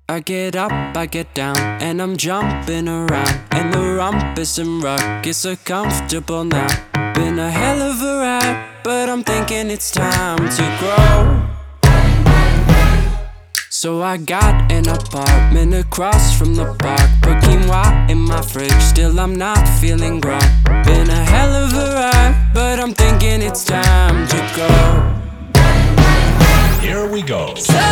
I get up, I get down, and I'm jumping around. And the rumpus and ruckus are comfortable now. Been a hell of a ride, but I'm thinking it's time to grow. So I got an apartment across from the park. Put quinoa in my fridge, still I'm not feeling grown. Been a hell of a ride, but I'm thinking it's time to go. Here we go.